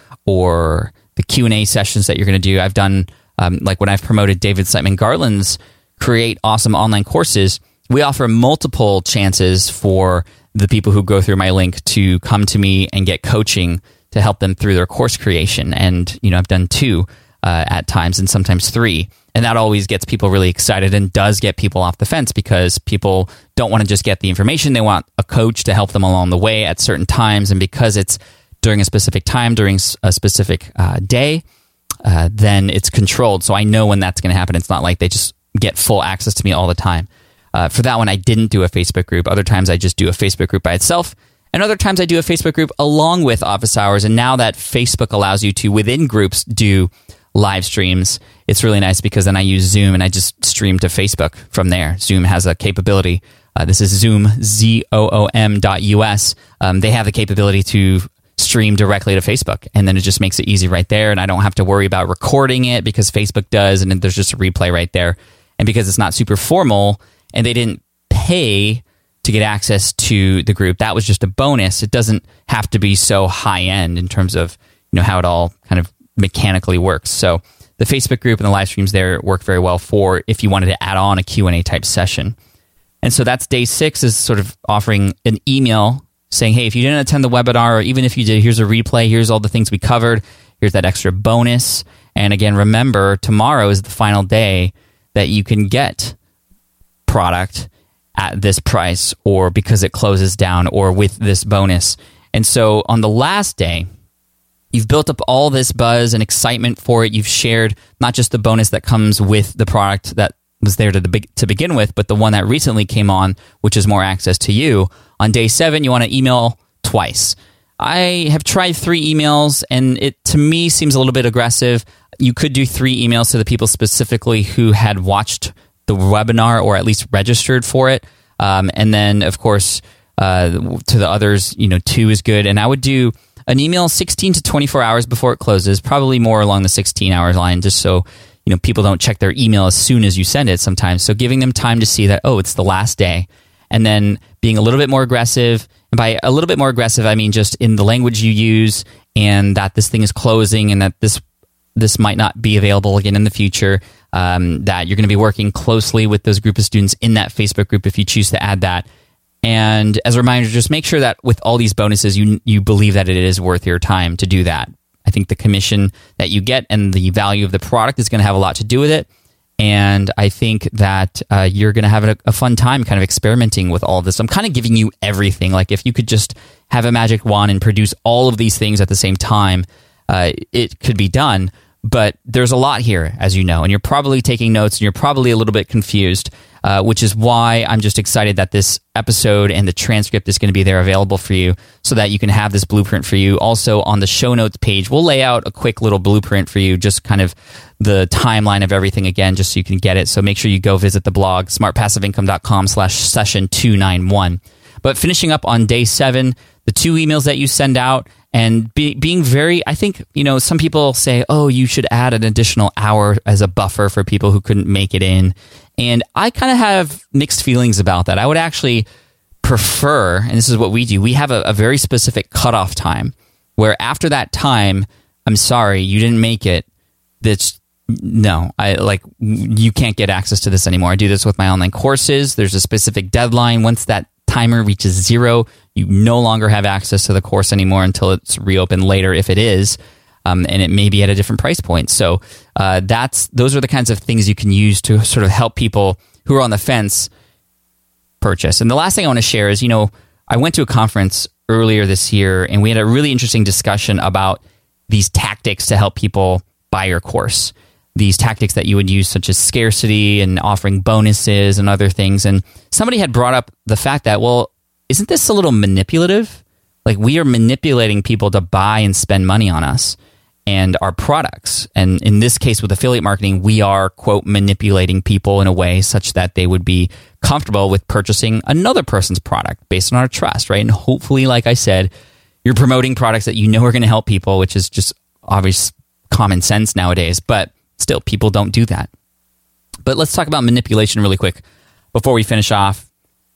or the Q and A sessions that you're going to do. I've done, um, like when I've promoted David Siteman Garland's Create Awesome Online Courses, we offer multiple chances for the people who go through my link to come to me and get coaching to help them through their course creation. And, you know, I've done two uh, at times and sometimes three. And that always gets people really excited and does get people off the fence because people don't want to just get the information. They want a coach to help them along the way at certain times. And because it's during a specific time, during a specific uh, day, uh, then it's controlled. So I know when that's going to happen. It's not like they just get full access to me all the time. Uh, for that one, I didn't do a Facebook group. Other times I just do a Facebook group by itself. And other times I do a Facebook group along with Office Hours. And now that Facebook allows you to, within groups, do live streams, it's really nice because then I use Zoom and I just stream to Facebook from there. Zoom has a capability. Uh, this is Zoom, Z O O M dot U S. Um, they have the capability to stream directly to Facebook. And then it just makes it easy right there. And I don't have to worry about recording it because Facebook does. And then there's just a replay right there. And because it's not super formal and they didn't pay to get access to the group, that was just a bonus. It doesn't have to be so high end in terms of, you know, how it all kind of mechanically works. So the Facebook group and the live streams there work very well for if you wanted to add on a Q and A type session. And so that's day six, is sort of offering an email saying, hey, if you didn't attend the webinar, or even if you did, here's a replay, here's all the things we covered, here's that extra bonus. And again, remember, tomorrow is the final day that you can get product at this price, or because it closes down, or with this bonus. And so on the last day, you've built up all this buzz and excitement for it. You've shared not just the bonus that comes with the product that was there to, the, to begin with, but the one that recently came on, which is more access to you. On day seven, you want to email twice. I have tried three emails, and it, to me, seems a little bit aggressive. You could do three emails to the people specifically who had watched the webinar or at least registered for it. Um, and then, of course, uh, to the others, you know, two is good. And I would do an email sixteen to twenty-four hours before it closes, probably more along the sixteen hour line, just so, you know, people don't check their email as soon as you send it sometimes. So giving them time to see that, oh, it's the last day. And then being a little bit more aggressive. And by a little bit more aggressive, I mean just in the language you use, and that this thing is closing, and that this this might not be available again in the future, um, that you're going to be working closely with those group of students in that Facebook group if you choose to add that. And as a reminder, just make sure that with all these bonuses, you you believe that it is worth your time to do that. I think the commission that you get and the value of the product is going to have a lot to do with it. And I think that uh, you're going to have a, a fun time kind of experimenting with all of this. I'm kind of giving you everything. Like if you could just have a magic wand and produce all of these things at the same time, uh, it could be done. But there's a lot here, as you know, and you're probably taking notes and you're probably a little bit confused, uh, which is why I'm just excited that this episode and the transcript is going to be there available for you so that you can have this blueprint for you. Also, on the show notes page, we'll lay out a quick little blueprint for you, just kind of the timeline of everything again, just so you can get it. So make sure you go visit the blog, smartpassiveincome.com slash session 291. But finishing up on day seven, the two emails that you send out, and be, being very, I think, you know, some people say, oh, you should add an additional hour as a buffer for people who couldn't make it in. And I kind of have mixed feelings about that. I would actually prefer, and this is what we do, we have a, a very specific cutoff time where after that time, I'm sorry, you didn't make it. That's no, I like you can't get access to this anymore. I do this with my online courses. There's a specific deadline. Once that timer reaches zero, you no longer have access to the course anymore until it's reopened later, if it is, um, and it may be at a different price point. So uh, that's those are the kinds of things you can use to sort of help people who are on the fence purchase. And the last thing I want to share is, you know, I went to a conference earlier this year, and we had a really interesting discussion about these tactics to help people buy your course. These tactics that you would use, such as scarcity and offering bonuses and other things. And somebody had brought up the fact that, well, isn't this a little manipulative? Like, we are manipulating people to buy and spend money on us and our products. And in this case, with affiliate marketing, we are, quote, manipulating people in a way such that they would be comfortable with purchasing another person's product based on our trust, right? And hopefully, like I said, you're promoting products that you know are going to help people, which is just obvious common sense nowadays. But still, people don't do that. But let's talk about manipulation really quick before we finish off.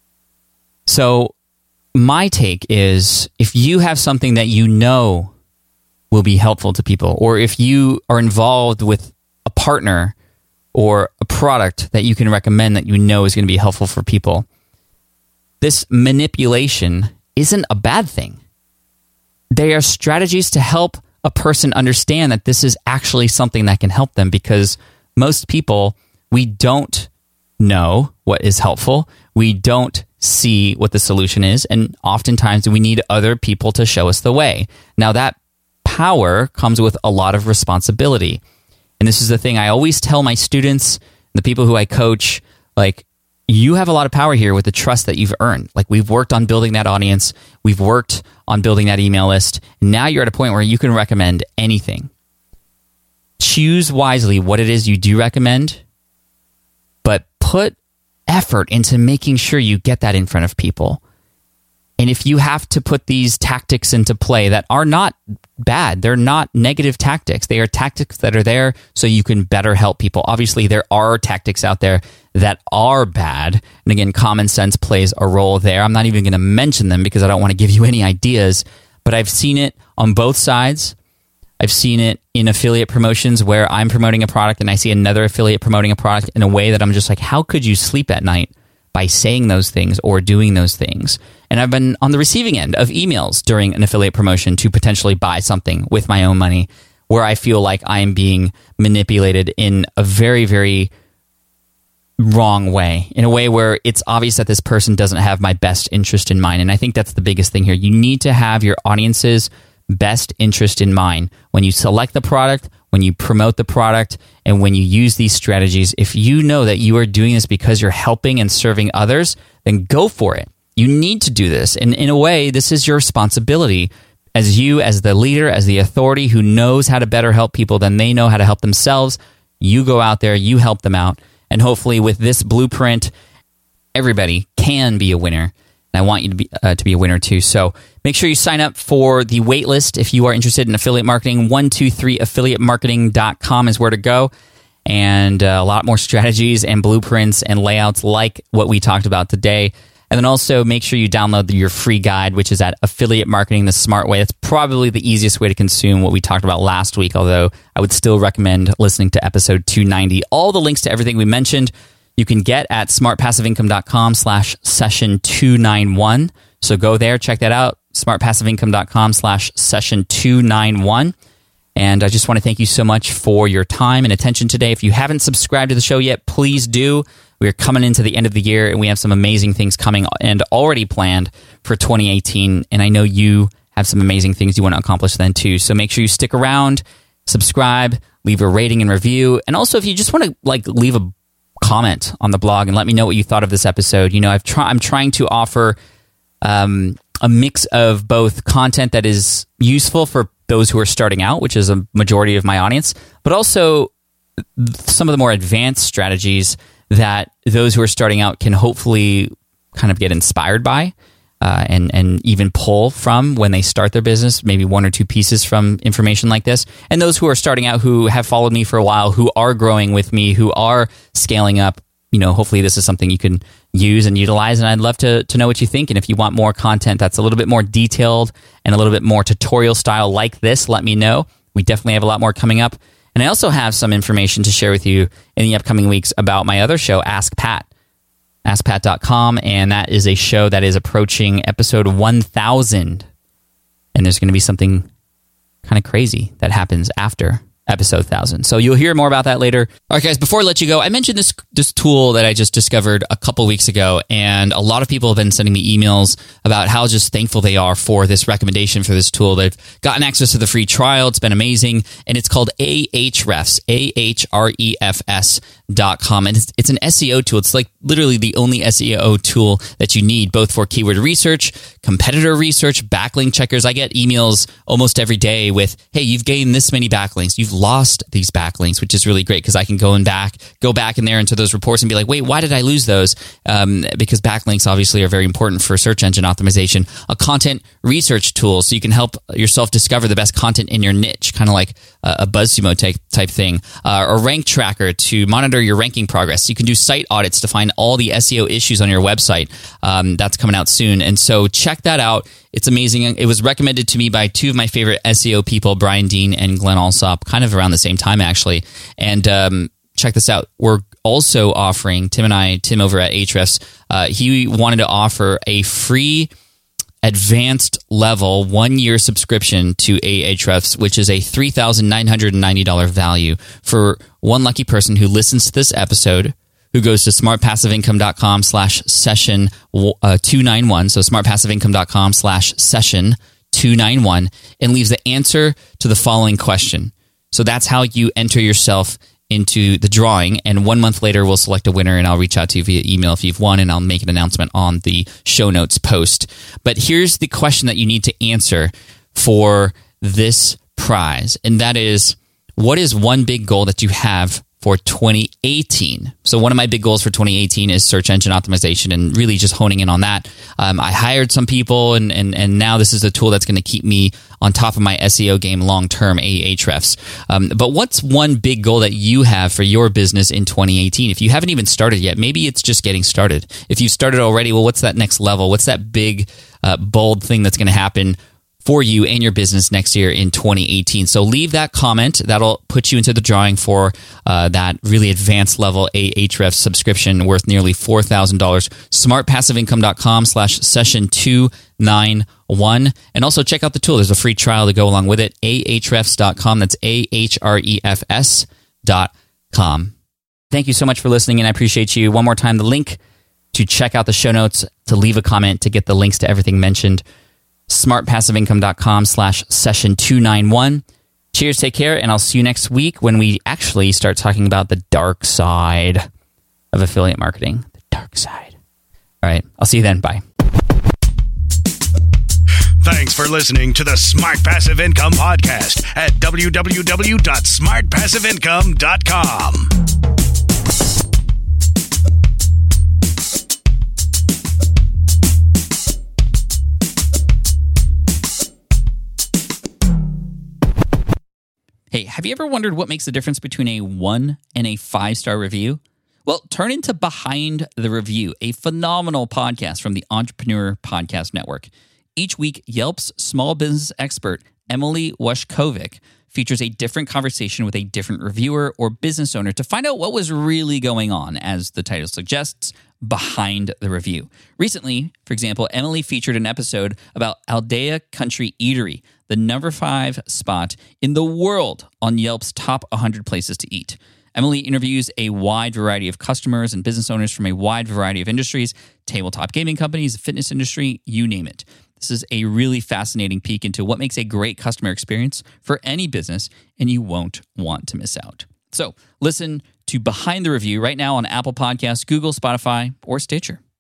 So my take is, if you have something that you know will be helpful to people, or if you are involved with a partner or a product that you can recommend that you know is going to be helpful for people, this manipulation isn't a bad thing. They are strategies to help a person understand that this is actually something that can help them, because most people, we don't know what is helpful. We don't see what the solution is, and oftentimes we need other people to show us the way. Now, that power comes with a lot of responsibility. And this is the thing I always tell my students, the people who I coach, like, you have a lot of power here with the trust that you've earned. Like, we've worked on building that audience. We've worked on building that email list. And now you're at a point where you can recommend anything. Choose wisely what it is you do recommend, but put effort into making sure you get that in front of people. And if you have to put these tactics into play that are not bad, they're not negative tactics. They are tactics that are there so you can better help people. Obviously, there are tactics out there that are bad. And again, common sense plays a role there. I'm not even going to mention them because I don't want to give you any ideas, but I've seen it on both sides. I've seen it in affiliate promotions where I'm promoting a product and I see another affiliate promoting a product in a way that I'm just like, how could you sleep at night by saying those things or doing those things? And I've been on the receiving end of emails during an affiliate promotion to potentially buy something with my own money where I feel like I am being manipulated in a very, very wrong way, in a way where it's obvious that this person doesn't have my best interest in mind. And I think that's the biggest thing here. You need to have your audience's best interest in mind when you select the product, when you promote the product, and when you use these strategies. If you know that you are doing this because you're helping and serving others, then go for it. You need to do this. And in a way, this is your responsibility as you, as the leader, as the authority who knows how to better help people than they know how to help themselves. You go out there, you help them out. And hopefully with this blueprint, everybody can be a winner. And I want you to be uh, to be a winner too. So make sure you sign up for the wait list if you are interested in affiliate marketing. one two three affiliate marketing dot com is where to go. And uh, a lot more strategies and blueprints and layouts like what we talked about today. And then also make sure you download your free guide, which is at Affiliate Marketing the Smart Way. It's probably the easiest way to consume what we talked about last week, although I would still recommend listening to episode two ninety. All the links to everything we mentioned you can get at smartpassiveincome.com slash session 291. So go there, check that out, smartpassiveincome.com slash session 291. And I just want to thank you so much for your time and attention today. If you haven't subscribed to the show yet, please do. We're coming into the end of the year, and we have some amazing things coming and already planned for twenty eighteen. And I know you have some amazing things you want to accomplish then too. So make sure you stick around, subscribe, leave a rating and review. And also, if you just want to like leave a comment on the blog and let me know what you thought of this episode. You know, I've try- I'm trying to offer um, a mix of both content that is useful for those who are starting out, which is a majority of my audience, but also some of the more advanced strategies that those who are starting out can hopefully kind of get inspired by uh, and, and even pull from when they start their business, maybe one or two pieces from information like this. And those who are starting out, who have followed me for a while, who are growing with me, who are scaling up, you know, hopefully this is something you can use and utilize. And I'd love to, to know what you think. And if you want more content that's a little bit more detailed and a little bit more tutorial style like this, let me know. We definitely have a lot more coming up. And I also have some information to share with you in the upcoming weeks about my other show, Ask Pat, ask pat dot com. And that is a show that is approaching episode one thousand. And there's going to be something kind of crazy that happens after episode one thousand. So you'll hear more about that later. All right, guys, before I let you go, I mentioned this this tool that I just discovered a couple weeks ago, and a lot of people have been sending me emails about how just thankful they are for this recommendation for this tool. They've gotten access to the free trial. It's been amazing, and it's called Ahrefs, A H R E F S dot com, and it's, it's an S E O tool. It's like literally the only S E O tool that you need, both for keyword research, competitor research, backlink checkers. I get emails almost every day with, hey, you've gained this many backlinks. You've lost these backlinks, which is really great because I can go and back, go back in there into those reports and be like, wait, why did I lose those? Um, because backlinks obviously are very important for search engine optimization. A content research tool so you can help yourself discover the best content in your niche, kind of like a, a BuzzSumo type, type thing. Uh, a rank tracker to monitor your ranking progress. You can do site audits to find all the S E O issues on your website. Um, that's coming out soon. And so check that out. It's amazing. It was recommended to me by two of my favorite S E O people, Brian Dean and Glenn Alsop, kind of around the same time, actually. And um, check this out. We're also offering, Tim and I, Tim over at Ahrefs, uh, he wanted to offer a free advanced level one-year subscription to Ahrefs, which is a three thousand nine hundred ninety dollars value for one lucky person who listens to this episode, who goes to smartpassiveincome.com slash session uh, two ninety-one, so smartpassiveincome.com slash session two ninety-one, and leaves the answer to the following question. So that's how you enter yourself into the drawing, and one month later we'll select a winner, and I'll reach out to you via email if you've won, and I'll make an announcement on the show notes post. But here's the question that you need to answer for this prize, and that is, what is one big goal that you have for twenty eighteen? So one of my big goals for twenty eighteen is search engine optimization, and really just honing in on that. Um, I hired some people, and, and, and now this is a tool that's going to keep me on top of my S E O game long-term, Ahrefs. Um, but what's one big goal that you have for your business in twenty eighteen? If you haven't even started yet, maybe it's just getting started. If you've started already, well, what's that next level? What's that big, uh, bold thing that's going to happen for you and your business next year in twenty eighteen? So leave that comment. That'll put you into the drawing for uh, that really advanced level Ahrefs subscription worth nearly four thousand dollars. smartpassiveincome.com slash session two ninety-one. And also check out the tool. There's a free trial to go along with it. Ahrefs dot com. That's A H R E F S dot com. Thank you so much for listening, and I appreciate you. One more time, the link to check out the show notes, to leave a comment, to get the links to everything mentioned, smartpassiveincome.com slash session two ninety-one. Cheers, take care, and I'll see you next week when we actually start talking about the dark side of affiliate marketing. The dark side. All right, I'll see you then. Bye. Thanks for listening to the Smart Passive Income Podcast at w w w dot smart passive income dot com. Hey, have you ever wondered what makes the difference between a one and a five-star review? Well, turn into Behind the Review, a phenomenal podcast from the Entrepreneur Podcast Network. Each week, Yelp's small business expert, Emily Washkovic, features a different conversation with a different reviewer or business owner to find out what was really going on, as the title suggests, behind the review. Recently, for example, Emily featured an episode about Aldea Country Eatery, the number five spot in the world on Yelp's top one hundred places to eat. Emily interviews a wide variety of customers and business owners from a wide variety of industries, tabletop gaming companies, fitness industry, you name it. This is a really fascinating peek into what makes a great customer experience for any business, and you won't want to miss out. So listen to Behind the Review right now on Apple Podcasts, Google, Spotify, or Stitcher.